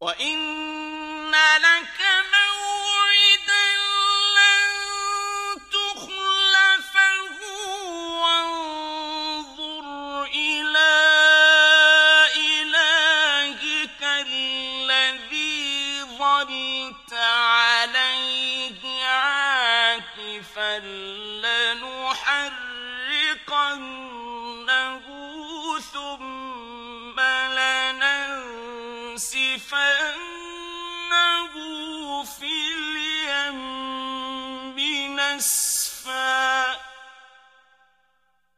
وَإِنَّ لَكَ مَوْعِدًا لَّن تُخْلَفَهُ وَانظُرْ إِلَىٰ إِلَٰهِكَ الَّذِي ظَلْتَ عَلَيْهِ عَاكِفًا لَّنُحَرِّقَنَّهُ ثُمَّ لَنَنسِفَنَّهُ فِي الْيَمِّ نَسْفًا